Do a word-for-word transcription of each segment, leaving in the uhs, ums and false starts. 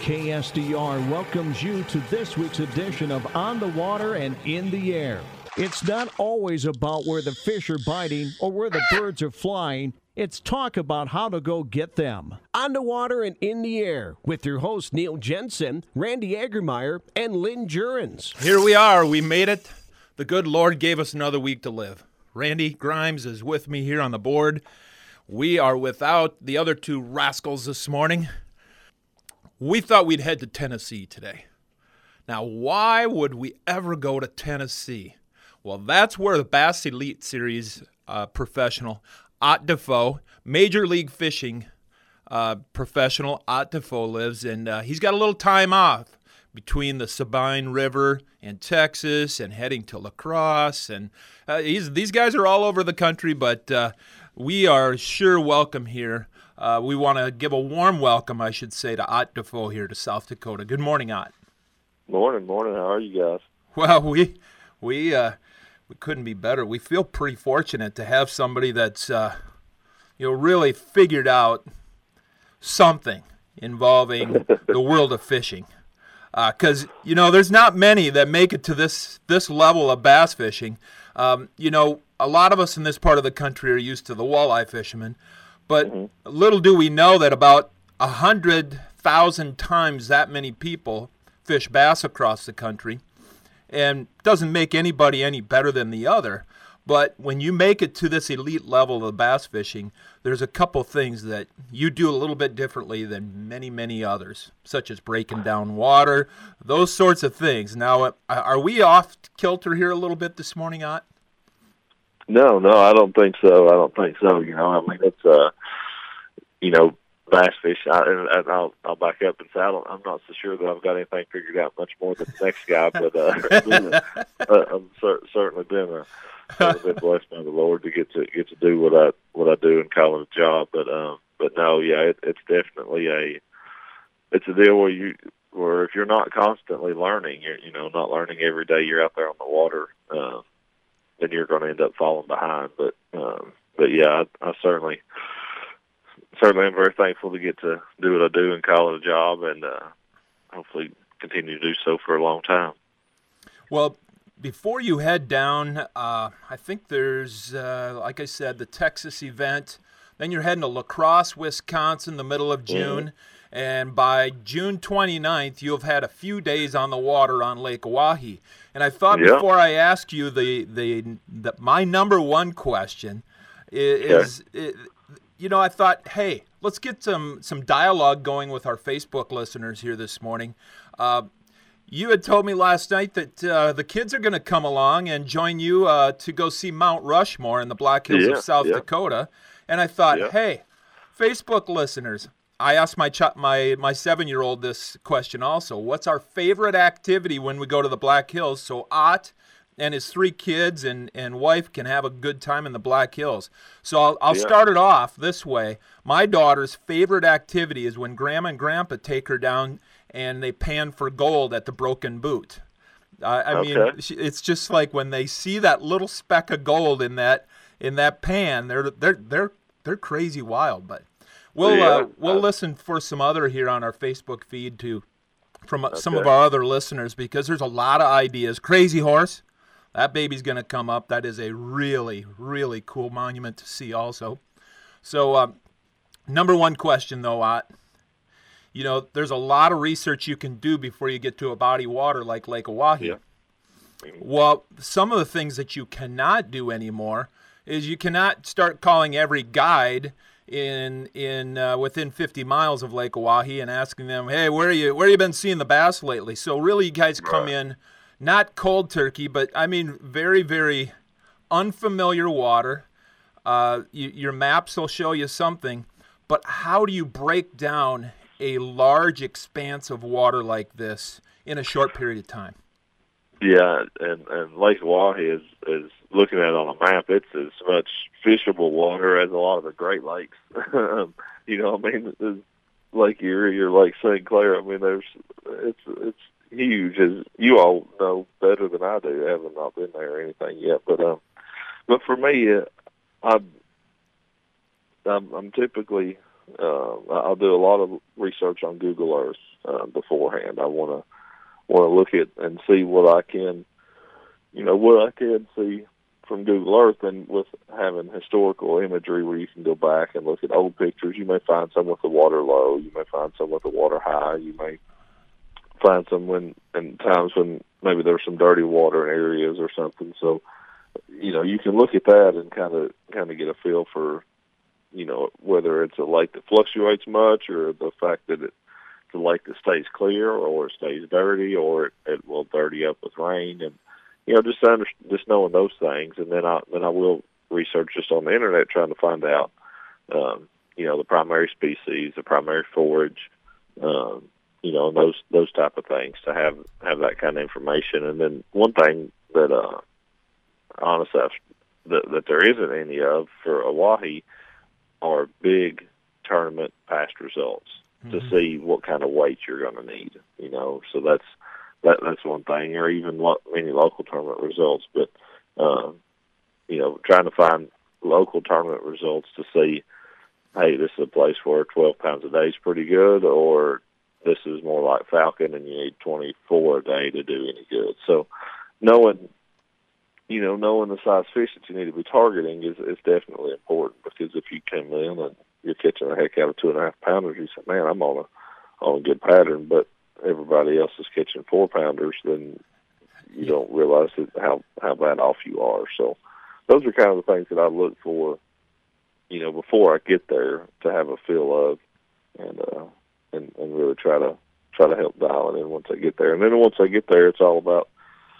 K S D R welcomes you to this week's edition of On the Water and in the Air. It's not always about where the fish are biting or where the birds are flying. It's talk about how to go get them. On the Water and in the Air with your hosts Neil Jensen, Randy Agermeyer, and Lynn Jurens. Here we are. We made it. The good Lord gave us another week to live. Randy Grimes is with me here on the board. We are without the other two rascals this morning. We thought we'd head to Tennessee today. Now, why would we ever go to Tennessee? Well, that's where the Bass Elite Series uh, professional, Ott Defoe, Major League Fishing uh, professional, Ott Defoe lives, and uh, he's got a little time off between the Sabine River in Texas and heading to La Crosse. And uh, he's, these guys are all over the country, but uh, we are sure welcome here. Uh, we want to give a warm welcome, I should say, to Ott Defoe here to South Dakota. Good morning, Ott. Morning, morning. How are you guys? Well, we we uh, we couldn't be better. We feel pretty fortunate to have somebody that's uh, you know really figured out something involving the world of fishing. Because uh, you know, there's not many that make it to this this level of bass fishing. Um, you know, a lot of us in this part of the country are used to the walleye fishermen. But mm-hmm. little do we know that about one hundred thousand times that many people fish bass across the country. And doesn't make anybody any better than the other. But when you make it to this elite level of bass fishing, there's a couple things that you do a little bit differently than many, many others, such as breaking down water, those sorts of things. Now, are we off kilter here a little bit this morning, Ott? No, no, I don't think so. I don't think so. You know, I mean, it's, uh, you know, bass fishing. I, and I'll, I'll back up and say I don't, I'm not so sure that I've got anything figured out much more than the next guy, but uh, uh, I'm cer- certainly been a, I've been blessed by the Lord to get to get to do what I what I do and call it a job. But um, but no, yeah, it, it's definitely a it's a deal where you where if you're not constantly learning, you're you know not learning every day you're out there on the water. Uh, then you're going to end up falling behind. But um, but yeah, I, I certainly certainly am very thankful to get to do what I do and call it a job, and uh, hopefully continue to do so for a long time. Well, before you head down, uh, I think there's, uh, like I said, the Texas event. Then you're heading to La Crosse, Wisconsin, the middle of June. Mm-hmm. And by June twenty-ninth, you've had a few days on the water on Lake Oahe. And I thought yeah. before I ask you the, the, the my number one question is, yeah. is, you know, I thought, hey, let's get some, some dialogue going with our Facebook listeners here this morning. Uh, you had told me last night that uh, the kids are going to come along and join you uh, to go see Mount Rushmore in the Black Hills yeah, of South yeah. Dakota. And I thought, yeah. hey, Facebook listeners, I asked my ch- my my seven-year-old this question also. What's our favorite activity when we go to the Black Hills? So Ott and his three kids and, and wife can have a good time in the Black Hills. So I'll, I'll yeah. start it off this way. My daughter's favorite activity is when Grandma and Grandpa take her down and they pan for gold at the Broken Boot. Uh, I okay. mean, it's just like when they see that little speck of gold in that in that pan, they're they're they're they're crazy wild. But we'll yeah. uh, we'll listen for some other here on our Facebook feed too, from okay. some of our other listeners, because there's a lot of ideas. Crazy Horse, that baby's going to come up. That is a really really cool monument to see also. So uh, number one question though, Ott. You know, there's a lot of research you can do before you get to a body of water like Lake Oahe. Yeah. Well, some of the things that you cannot do anymore is you cannot start calling every guide in in uh, within fifty miles of Lake Oahe and asking them, hey, where are you where you been seeing the bass lately? So really, you guys come right. in not cold turkey, but I mean very very unfamiliar water. Uh, you, your maps will show you something, but how do you break down a large expanse of water like this in a short period of time? Yeah, and, and Lake Oahe is, is looking at it on a map. It's as much fishable water as a lot of the Great Lakes. you know, I mean, there's Lake Erie or Lake Saint Clair. I mean, there's it's it's huge, as you all know better than I do. I haven't not been there or anything yet, but um, but for me, uh, I'm I'm, I'm typically Uh, I'll do a lot of research on Google Earth uh, beforehand. I want to want to look at and see what I can, you know, what I can see from Google Earth, and with having historical imagery where you can go back and look at old pictures. You may find some with the water low. You may find some with the water high. You may find some when in times when maybe there's some dirty water in areas or something. So, you know, you can look at that and kind of kind of get a feel for, you know, whether it's a lake that fluctuates much, or the fact that it, it's a lake that stays clear, or it stays dirty, or it, it will dirty up with rain. And, you know, just under, just knowing those things. And then I then I will research just on the internet, trying to find out, um, you know, the primary species, the primary forage, um, you know, and those those type of things, to have have that kind of information. And then one thing that, uh, honestly, I've, that, that there isn't any of for Oahe are big tournament past results, mm-hmm. to see what kind of weight you're going to need. You know, so that's that that's one thing, or even lo- many local tournament results. But um, you know, trying to find local tournament results to see, hey, this is a place where twelve pounds a day is pretty good, or this is more like Falcon and you need twenty-four a day to do any good. So knowing, you know, knowing the size fish that you need to be targeting is, is definitely important, because if you come in and you're catching a heck out of two and a half pounders, you say, man, I'm on a on a good pattern, but everybody else is catching four pounders, then you don't realize that how, how bad off you are. So those are kind of the things that I look for, you know, before I get there, to have a feel of, and uh, and, and really try to try to help dial it in once I get there. And then once I get there, it's all about,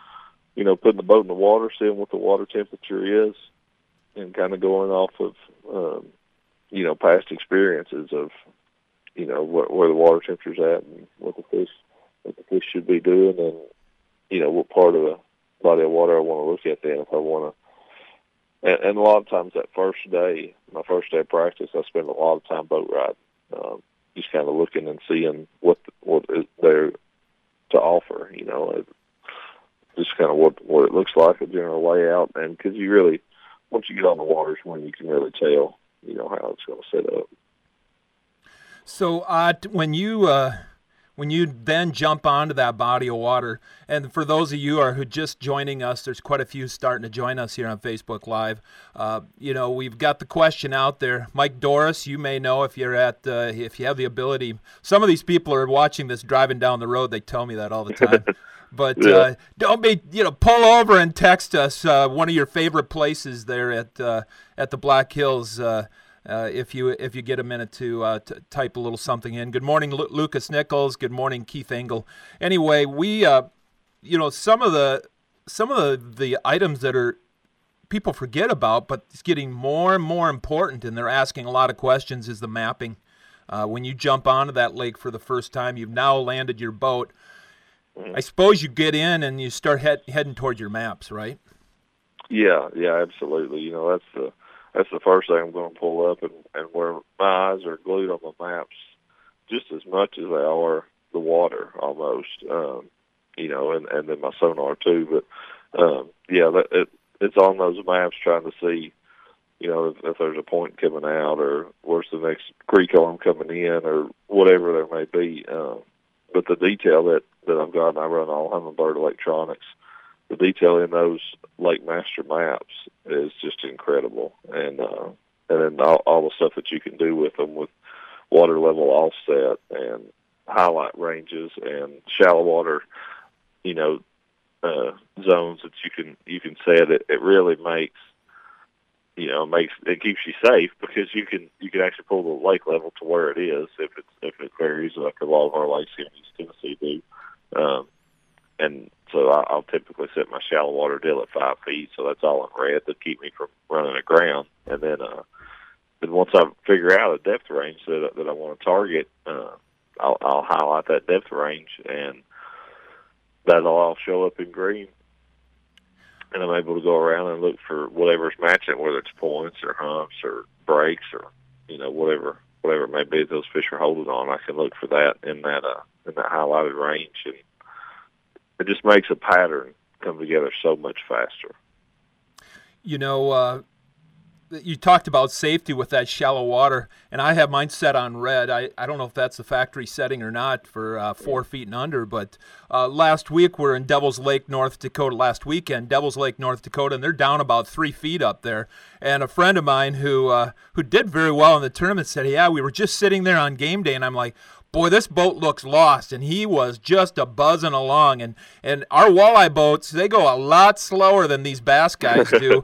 you know, putting the boat in the water, seeing what the water temperature is, and kind of going off of, um, you know, past experiences of, you know, where, where the water temperature's at, and what the fish, what the fish should be doing, and, you know, what part of the body of water I want to look at then, if I want to. And, and a lot of times that first day, my first day of practice, I spend a lot of time boat riding, um, just kind of looking and seeing what the, what is there to offer, you know, just kind of what what it looks like, a general layout. And because you really, once you get on the waters, when you can really tell, you know, how it's going to set up. So uh, when you uh, when you then jump onto that body of water, and for those of you who are who just joining us, there's quite a few starting to join us here on Facebook Live. Uh, you know, we've got the question out there. Mike Doris, you may know if you're at uh, if you have the ability. Some of these people are watching this driving down the road. They tell me that all the time. But yeah. uh, don't be, you know, pull over and text us uh, one of your favorite places there at uh, at the Black Hills. Uh, Uh, if you if you get a minute to uh, t- type a little something in. Good morning, Lu- Lucas Nichols. Good morning, Keith Engel. Anyway, we, uh, you know, some of the some of the, the items that are people forget about, but it's getting more and more important, and they're asking a lot of questions, is the mapping. Uh, when you jump onto that lake for the first time, you've now landed your boat. I suppose you get in and you start head, heading toward your maps, right? Yeah, yeah, absolutely. You know, that's the that's the first thing I'm going to pull up, and, and where my eyes are glued on the maps just as much as they are the water, almost. Um, you know, and, and then my sonar too. But um, yeah, that, it, it's on those maps, trying to see, you know, if, if there's a point coming out, or where's the next creek arm coming in, or whatever there may be. Um, but the detail that, that I've got, and I run all Humminbird electronics, the detail in those Lake Master maps is just incredible. And uh, and then all, all the stuff that you can do with them, with water level offset and highlight ranges and shallow water, you know, uh, zones that you can you can set. It, it really makes, you know, makes it keeps you safe, because you can you can actually pull the lake level to where it is if it's if it varies, like a lot of our lakes here in East Tennessee do. Um, and so I, I'll typically set my shallow water deal at five feet, so that's all in red to keep me from running aground. And then, uh, then once I figure out a depth range that that I want to target, uh, I'll, I'll highlight that depth range, and that'll all show up in green. And I'm able to go around and look for whatever's matching, whether it's points or humps or breaks or, you know, whatever whatever it may be that those fish are holding on. I can look for that in that uh, in that highlighted range, and it just makes a pattern come together so much faster. You know, uh, you talked about safety with that shallow water, and I have mine set on red. I, I don't know if that's the factory setting or not for uh, four feet and under, but uh, last week we're in Devil's Lake, North Dakota, last weekend, Devil's Lake, North Dakota, and they're down about three feet up there. And a friend of mine who uh, who did very well in the tournament said, yeah, we were just sitting there on game day, and I'm like, boy, this boat looks lost, and he was just a buzzing along. And, and our walleye boats, they go a lot slower than these bass guys do.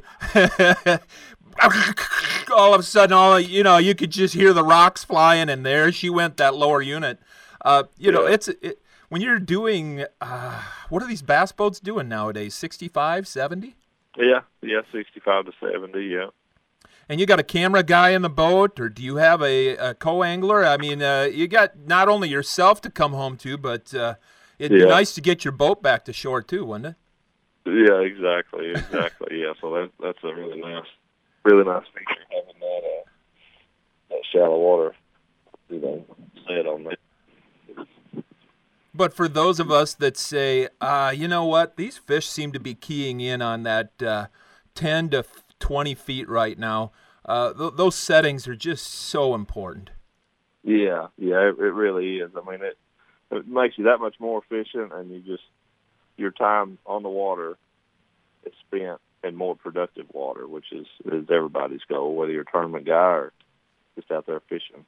All of a sudden, all you know, you could just hear the rocks flying, and there she went, that lower unit. Uh, you know, Yeah. it's it, when you're doing, uh, what are these bass boats doing nowadays? sixty-five, seventy? Yeah, yeah, sixty-five to seventy. Yeah. And you got a camera guy in the boat, or do you have a, a co-angler? I mean, uh, you got not only yourself to come home to, but uh, it'd Yeah. be nice to get your boat back to shore too, wouldn't it? Yeah, exactly, exactly. Yeah, so that that's a really nice, really nice feature having that uh, that shallow water, you know, set on there. But for those of us that say, uh, you know what, these fish seem to be keying in on that uh, ten to twenty feet right now, uh, th- those settings are just so important. Yeah, yeah, it, it really is. I mean, it it makes you that much more efficient, and you just your time on the water is spent in more productive water, which is is everybody's goal, whether you're a tournament guy or just out there fishing.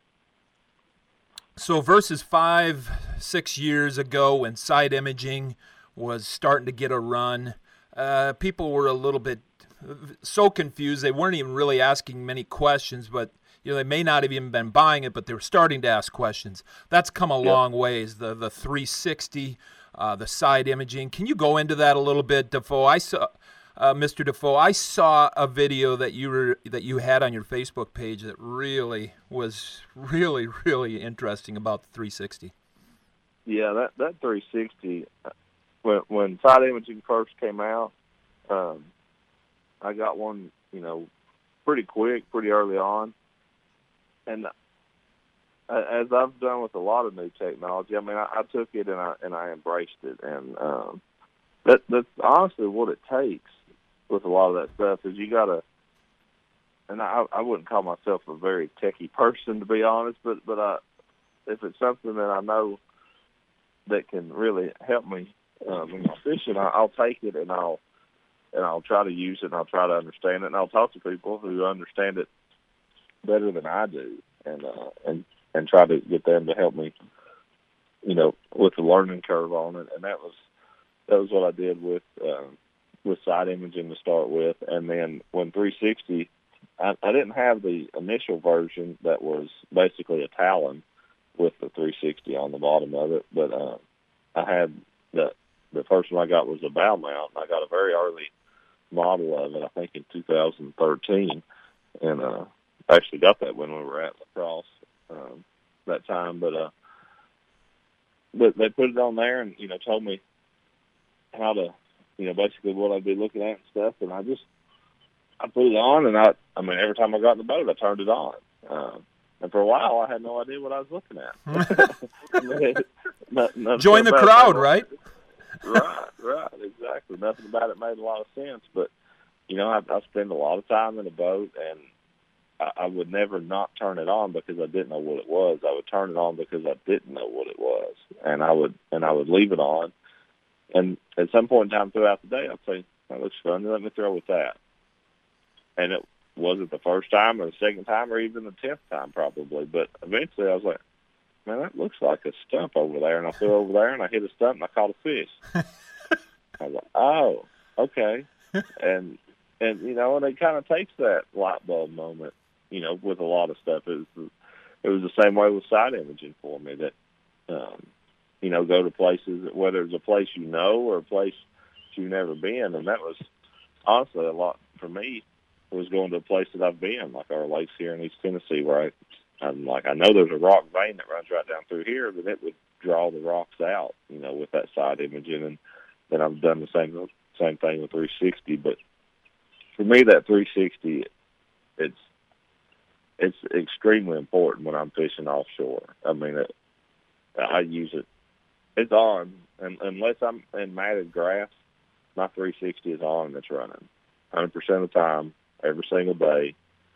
So versus five, six years ago when side imaging was starting to get a run, uh, people were a little bit so confused. They weren't even really asking many questions, but you know they may not have even been buying it, but they were starting to ask questions. That's come a Yep. long ways. The the three sixty, uh, the side imaging. Can you go into that a little bit, Defoe? I saw, uh, Mister Defoe. I saw a video that you were that you had on your Facebook page that really was really really interesting about the three sixty. Yeah, that that three sixty, when when side imaging first came out, um, I got one, you know, pretty quick, pretty early on, and as I've done with a lot of new technology, I mean, I, I took it and I and I embraced it, and um, that that's honestly what it takes with a lot of that stuff is you gotta. And I I wouldn't call myself a very techie person, to be honest, but but I, if it's something that I know that can really help me um, in my fishing, I, I'll take it and I'll and I'll try to use it and I'll try to understand it and I'll talk to people who understand it better than I do and uh, and and try to get them to help me, you know, with the learning curve on it. And that was that was what I did with uh, with side imaging to start with, and then when three sixty, I, I didn't have the initial version that was basically a Talon with the three sixty on the bottom of it, but uh, I had the the first one I got was a bow mount. I got a very early model of it, I think in two thousand thirteen, and uh, I actually got that when we were at La Crosse um, that time. But uh, but they put it on there, and you know, told me how to, you know, basically what I'd be looking at and stuff, and I just I put it on, and I I mean, every time I got in the boat, I turned it on. Uh, And for a while, I had no idea what I was looking at. I mean, not, not Join the crowd, right? Right, right, exactly. Nothing about it made a lot of sense. But, you know, I, I spend a lot of time in a boat, and I, I would never not turn it on because I didn't know what it was. I would turn it on because I didn't know what it was, and I would and I would leave it on. And at some point in time throughout the day, I'd say, "That looks fun. Let me throw with that." And it wasn't the first time or the second time or even the tenth time probably, but eventually I was like, man, that looks like a stump over there. And I flew over there and I hit a stump and I caught a fish. I was like, oh, okay. And, and you know, and it kind of takes that light bulb moment, you know, with a lot of stuff. It was, it was the same way with side imaging for me that, um, you know, go to places, whether it's a place you know or a place you've never been. And that was honestly a lot for me. Was going to a place that I've been, like our lakes here in East Tennessee, where I, I'm like, I know there's a rock vein that runs right down through here, but it would draw the rocks out, you know, with that side imaging. And then I've done the same same thing with three sixty. But for me, that three sixty, it's it's extremely important when I'm fishing offshore. I mean, it, I use it. It's on, and unless I'm in matted grass, my three sixty is on and it's running one hundred percent of the time. Every single day,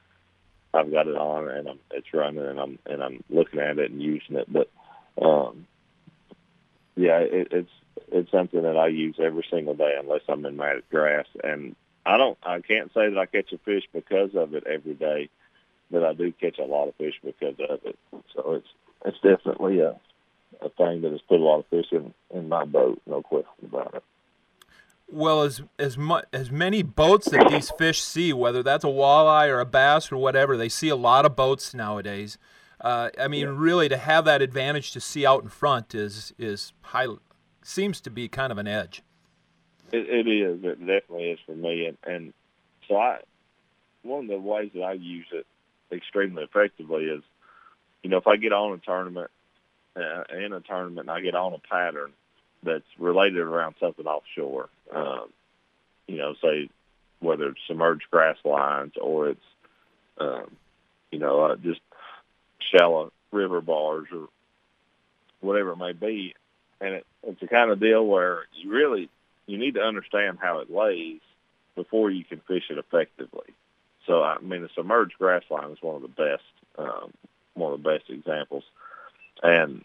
I've got it on and I'm, it's running and I'm and I'm looking at it and using it. But um, yeah, it, it's it's something that I use every single day unless I'm in matted grass. And I don't, I can't say that I catch a fish because of it every day, but I do catch a lot of fish because of it. So it's it's definitely a a thing that has put a lot of fish in, in my boat, no question about it. Well, as as much as many boats that these fish see, whether that's a walleye or a bass or whatever, they see a lot of boats nowadays. Uh, I mean, yeah. really, to have that advantage to see out in front is is high, seems to be kind of an edge. It, it is. It definitely is for me. And, and so I, one of the ways that I use it extremely effectively is, you know, if I get on a tournament, uh, in a tournament, and I get on a pattern that's related around something offshore, um, you know, say whether it's submerged grass lines or it's, um, you know, uh, just shallow river bars or whatever it may be. And it, it's the kind of deal where you really, you need to understand how it lays before you can fish it effectively. So, I mean, the submerged grass line is one of the best, um, one of the best examples. And,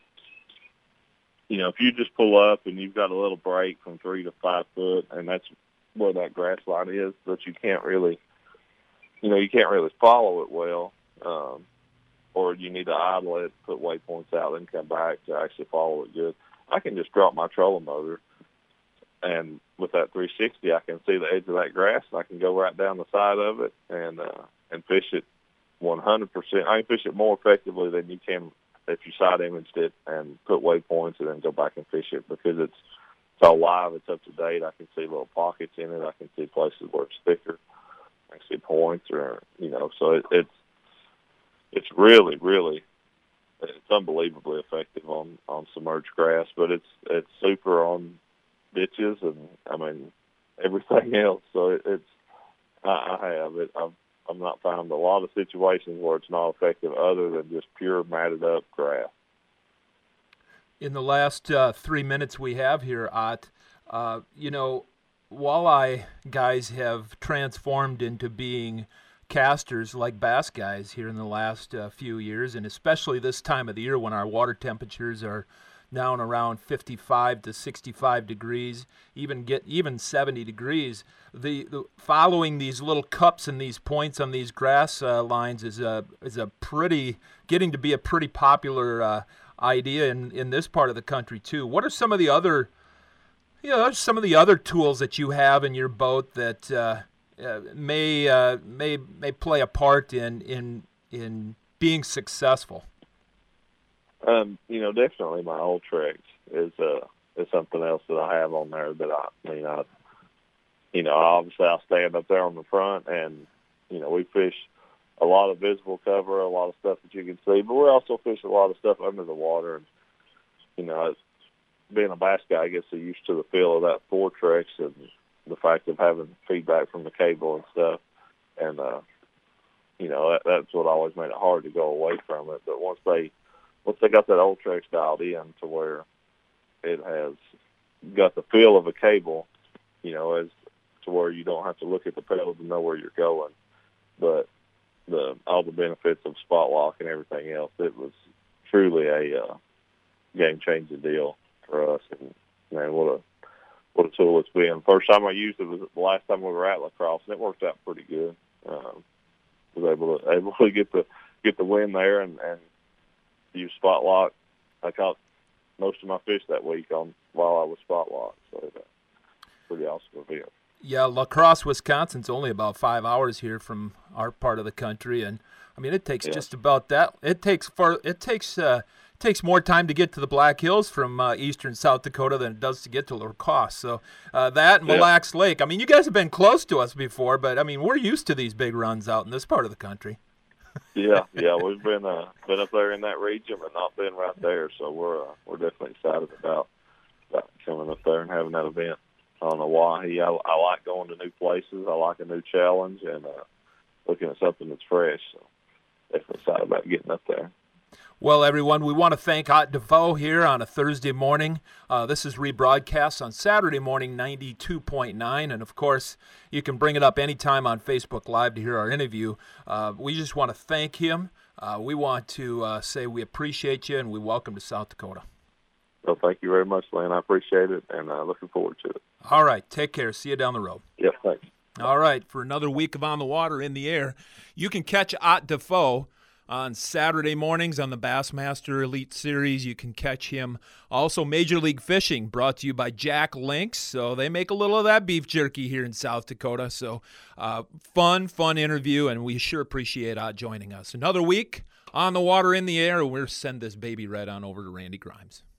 you know, if you just pull up and you've got a little break from three to five foot, and that's where that grass line is, but you can't really, you know, you can't really follow it well, um, or you need to idle it, put waypoints out, and come back to actually follow it good. I can just drop my trolling motor, and with that three sixty, I can see the edge of that grass, and I can go right down the side of it and uh, and fish it one hundred percent. I can fish it more effectively than you can if you side imaged it and put waypoints and then go back and fish it, because it's it's all live, it's up to date. I can see little pockets in it. I can see places where it's thicker. I can see points, or you know, so it, it's it's really, really, it's unbelievably effective on, on submerged grass, but it's it's super on ditches and I mean everything else. So it, it's I, I have it. I've I've not found a lot of situations where it's not effective other than just pure matted up grass. In the last uh, three minutes we have here, Ott, uh, you know, walleye guys have transformed into being casters like bass guys here in the last uh, few years, and especially this time of the year when our water temperatures are down around fifty-five to sixty-five degrees, even get even seventy degrees. The, the following these little cups and these points on these grass uh, lines is a is a pretty getting to be a pretty popular uh, idea in, in this part of the country too. What are some of the other, you know, some of the other tools that you have in your boat that uh, uh, may uh, may may play a part in in in being successful? Um, you know, definitely my Ultrex is uh is something else that I have on there that I, I mean, I, you know, obviously I'll stand up there on the front and, you know, we fish a lot of visible cover, a lot of stuff that you can see, but we also fish a lot of stuff under the water. And, you know, it's, being a bass guy, I get so used to the feel of that Fortrex and the fact of having feedback from the cable and stuff. And, uh, you know, that, that's what always made it hard to go away from it. But once they, once they got that Ultrex dialed in to where it has got the feel of a cable, you know, as to where you don't have to look at the pedal to know where you're going, but the all the benefits of spot lock and everything else, it was truly a uh, game-changing deal for us. And man, what a what a tool it's been. First time I used it was the last time we were at La Crosse, and it worked out pretty good. Um, was able to able to get the get the win there and, and use spot lock. I caught most of my fish that week on while I was spot locked, so it, uh, pretty awesome event. Yeah, La Crosse, Wisconsin's only about five hours here from our part of the country, and I mean it takes yeah. just about that. It takes far. It takes uh, it takes more time to get to the Black Hills from uh, eastern South Dakota than it does to get to La Crosse. So uh, that and Mille Lacs yeah. Lake. I mean, you guys have been close to us before, but I mean we're used to these big runs out in this part of the country. yeah, yeah, we've been uh, been up there in that region, but not been right there. So we're uh, we're definitely excited about, about coming up there and having that event on Oahe. I, I like going to new places. I like a new challenge and uh, looking at something that's fresh. So definitely excited about getting up there. Well, everyone, we want to thank Ott DeVoe here on a Thursday morning. Uh, this is rebroadcast on Saturday morning, ninety-two point nine. And, of course, you can bring it up anytime on Facebook Live to hear our interview. Uh, we just want to thank him. Uh, we want to uh, say we appreciate you and we welcome to South Dakota. Well, thank you very much, Lane. I appreciate it, and uh, looking forward to it. All right. Take care. See you down the road. Yes, thanks. All right. For another week of On the Water, in the Air, you can catch Ott DeVoe on Saturday mornings on the Bassmaster Elite Series. You can catch him also Major League Fishing, brought to you by Jack Links. So they make a little of that beef jerky here in South Dakota. So uh, fun, fun interview, and we sure appreciate Ott joining us. Another week on the Water, in the Air, and we'll send this baby right on over to Randy Grimes.